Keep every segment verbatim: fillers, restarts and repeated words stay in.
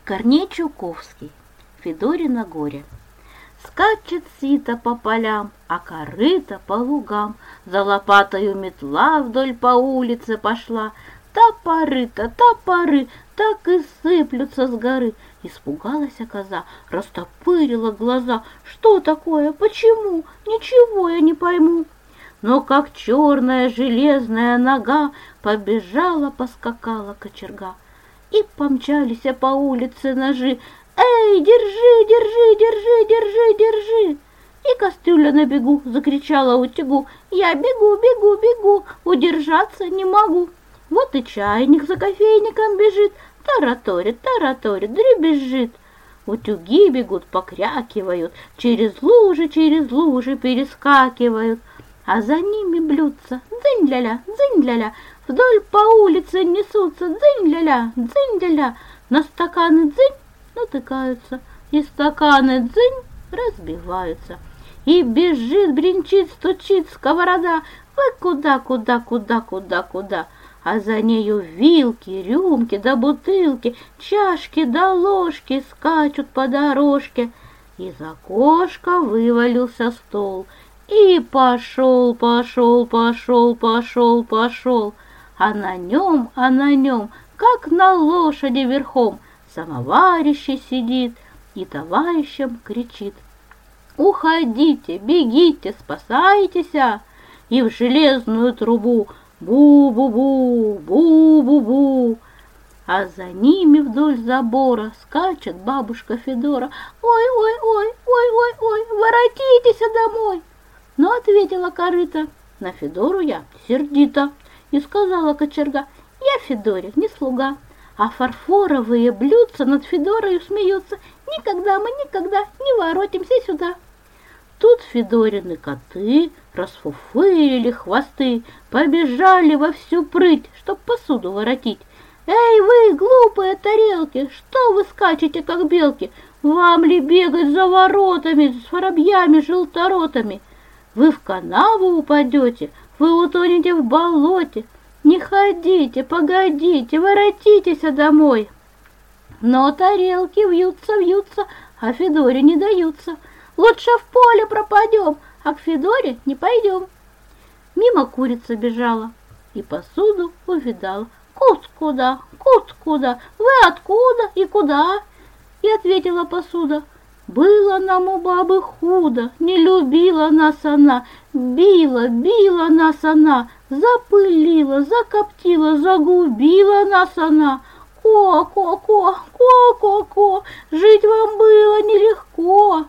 Корней Чуковский. Федорино горе. Скачет сито по полям, а корыто по лугам. За лопатою метла вдоль по улице пошла. Топоры-то, топоры, так и сыплются с горы. Испугалась коза, растопырила глаза. Что такое? Почему? Ничего я не пойму. Но как черная железная нога побежала, поскакала кочерга. И помчались по улице ножи. «Эй, держи, держи, держи, держи, держи!» И кастрюля на бегу закричала утюгу: «Я бегу, бегу, бегу, удержаться не могу!» Вот и чайник за кофейником бежит, тараторит, тараторит, дребезжит. Утюги бегут, покрякивают, через лужи, через лужи перескакивают. А за ними блюдца, дзынь-ля-ля, дзынь-ля-ля, вдоль по улице несутся, дзынь-ля-ля, дзынь-ля-ля, на стаканы дзынь натыкаются, и стаканы дзынь разбиваются. И бежит, бренчит, стучит сковорода: «Вы куда, куда, куда, куда, куда?» А за нею вилки, рюмки да бутылки, чашки да ложки скачут по дорожке. Из окошка вывалился стол, и пошел, пошел, пошел, пошел, пошел. А на нем, а на нем, как на лошади верхом, самоварище сидит и товарищам кричит: «Уходите, бегите, спасайтесь!» И в железную трубу: «Бу-бу-бу, бу-бу-бу!» А за ними вдоль забора скачет бабушка Федора: «Ой-ой-ой, ой-ой-ой, воротитесь домой!» Но ответила корыто на Федору я сердито, и сказала кочерга: «Я Федоре не слуга, а фарфоровые блюдца над Федорою смеются. Никогда мы, никогда не воротимся сюда». Тут Федорины коты расфуфырили хвосты, побежали во всю прыть, чтоб посуду воротить. «Эй вы, глупые тарелки, что вы скачете, как белки? Вам ли бегать за воротами с воробьями-желторотами? Вы в канаву упадете, вы утонете в болоте. Не ходите, погодите, воротитесь домой». Но тарелки вьются, вьются, а Федоре не даются. «Лучше в поле пропадем, а к Федоре не пойдем». Мимо курица бежала и посуду увидала. «Кут-куда, кут-куда, вы откуда и куда?» И ответила посуда: «Было нам у бабы худо, не любила нас она, била, била нас она, запылила, закоптила, загубила нас она. Ко-ко-ко, ко-ко-ко, жить вам было нелегко».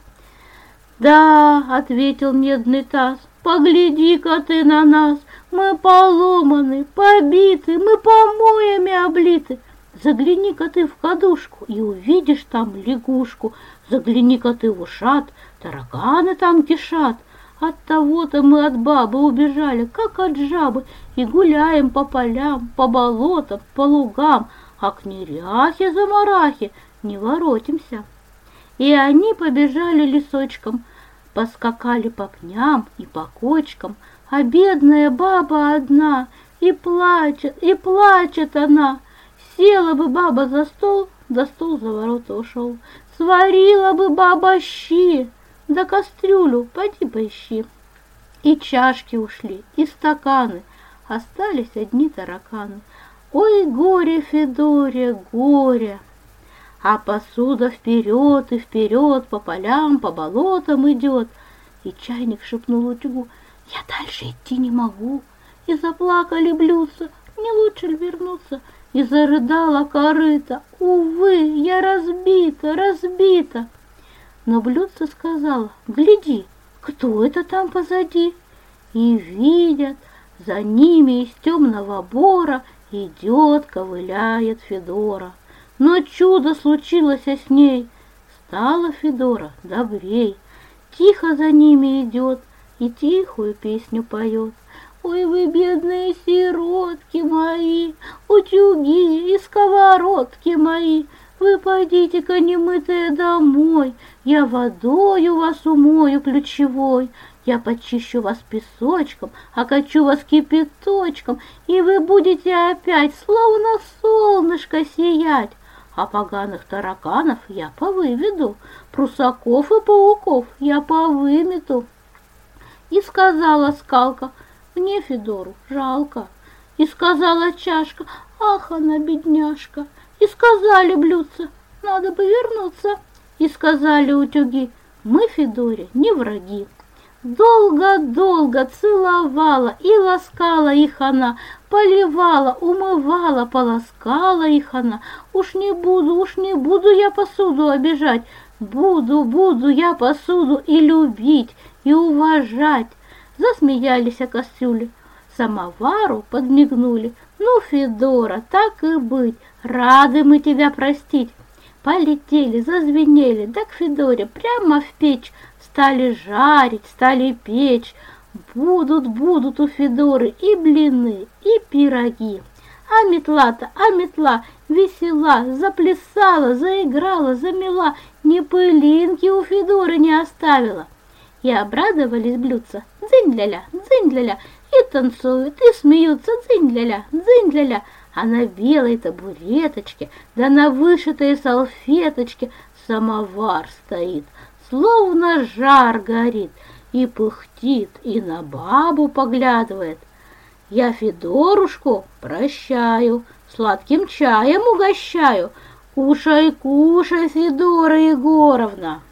«Да, — ответил медный таз, — погляди-ка ты на нас, мы поломаны, побиты, мы помоями облиты. Загляни-ка ты в кадушку и увидишь там лягушку, загляни-ка ты в ушат, тараканы там кишат. От того-то мы от бабы убежали, как от жабы, и гуляем по полям, по болотам, по лугам, а к неряхе-замарахе не воротимся». И они побежали лесочком, поскакали по пням и по кочкам, а бедная баба одна, и плачет, и плачет она. Села бы баба за стол, да стол за ворота ушел. Сварила бы баба щи, да кастрюлю поди поищи. И чашки ушли, и стаканы, остались одни тараканы. Ой, горе, Федоре, горе! А посуда вперед и вперед по полям, по болотам идет. И чайник шепнул утюгу: «Я дальше идти не могу». И заплакали блюдца: «Не лучше ли вернуться?» И зарыдала корыто: «Увы, я разбита, разбита». Но блюдце сказала: «Гляди, кто это там позади?» И видят, за ними из темного бора идет, ковыляет Федора. Но чудо случилось с ней, стала Федора добрей. Тихо за ними идет и тихую песню поет: «Ой, вы, бедные сиротки мои, утюги и сковородки мои, вы пойдите-ка немытые домой, я водою вас умою ключевой, я почищу вас песочком, окачу вас кипяточком, и вы будете опять словно солнышко сиять. А поганых тараканов я повыведу, прусаков и пауков я повымету. И сказала скалка: мне Федору жалко. И сказала чашка: ах, она бедняжка. И сказали блюдца: надо бы вернуться. И сказали утюги: мы Федоре не враги. Долго-долго целовала и ласкала их она, поливала, умывала, полоскала их она. Уж не буду, уж не буду я посуду обижать, буду, буду я посуду и любить, и уважать. Засмеялись о кастрюле, самовару подмигнули. Ну, Федора, так и быть, рады мы тебя простить. Полетели, зазвенели, да к Федоре прямо в печь. Стали жарить, стали печь. Будут, будут у Федоры и блины, и пироги. А метла-то, а метла весела, заплясала, заиграла, замела, ни пылинки у Федоры не оставила. И обрадовались блюдца: дзынь-ля-ля, дзынь-ля-ля, и танцуют, и смеются: дзынь-ля-ля, дзынь-ля-ля. А на белой табуреточке, да на вышитой салфеточке самовар стоит, словно жар горит, и пыхтит, и на бабу поглядывает. Я Федорушку прощаю, сладким чаем угощаю. Кушай, кушай, Федора Егоровна.